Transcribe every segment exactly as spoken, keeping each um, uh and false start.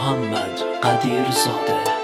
محمد قدیر زاده.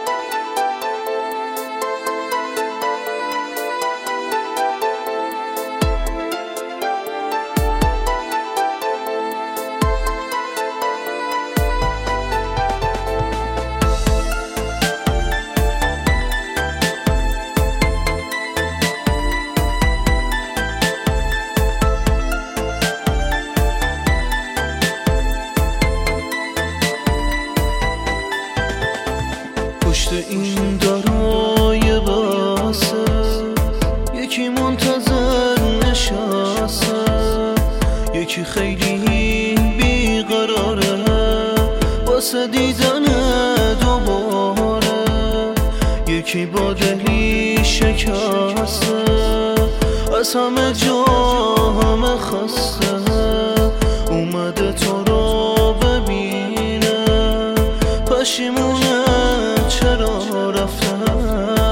پشت این درای باسه یکی منتظر نشسته، یکی خیلی بیقراره واسه دیدن دوباره، یکی با دلی شکسته از همه جا همه خسته، اومده تو رو ببینه پشیمونه چرا رفتم.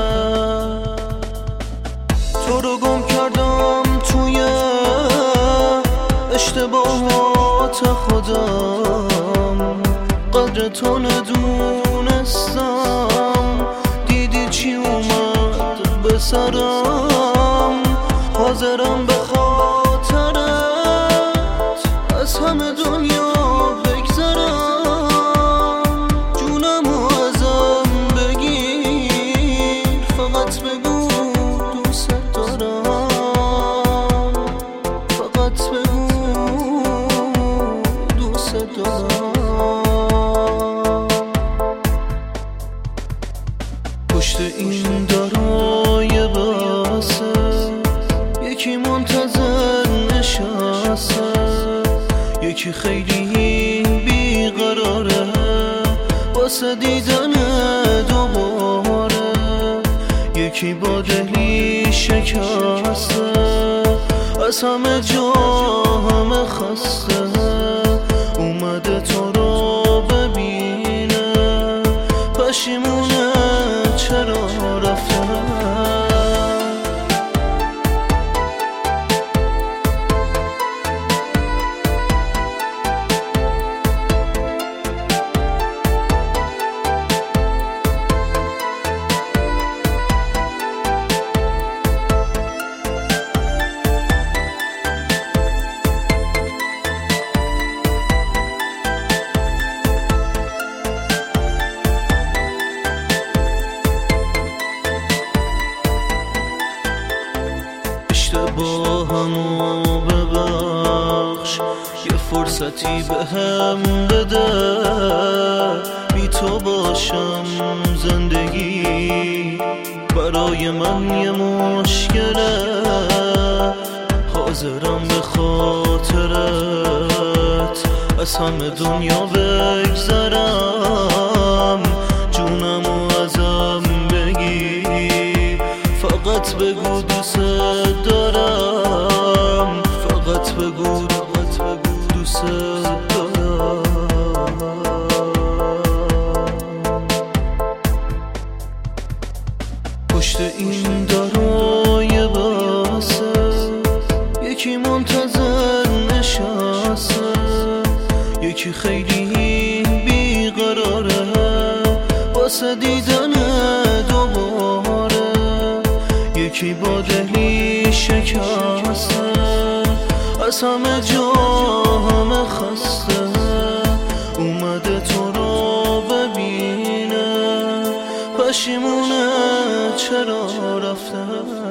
تو رو گم کردم توی اشتباهات خودم، قدر تو ندونستم، دیدی چی اومد به سرم، حاضرم به خاطرت از همه دنیا بگذرم، جونمو ازم بگیر فقط بگو دوست دارم، فقط بگو دوست دارم. پشت این درای باسه یکی منتظر نشسته، یکی خیلی بیقراره واسه دیدن دوباره، یکی با دلی شکسته از همه جا همه خسته، اومده تو رو ببینه پشیمونه چرا رفتم. اشتباهمو ببخش، یه فرصتی بهم بده، بی تو باشم زندگی برای من یه مشکله، حاضرم به خاطرت از همه دنیا بگذرم، جونمو ازم بگیر فقط بگو دوست دارم، فقط بگو فقط بگو دوست دارم. پشت این درای باسه یکی منتظر نشسته، یکی خیلی بیقراره واسه دیدن دوباره، یکی با دلی شکسته از همه جا همه خسته، اومده تو رو ببینه پشیمونه چرا رفتم.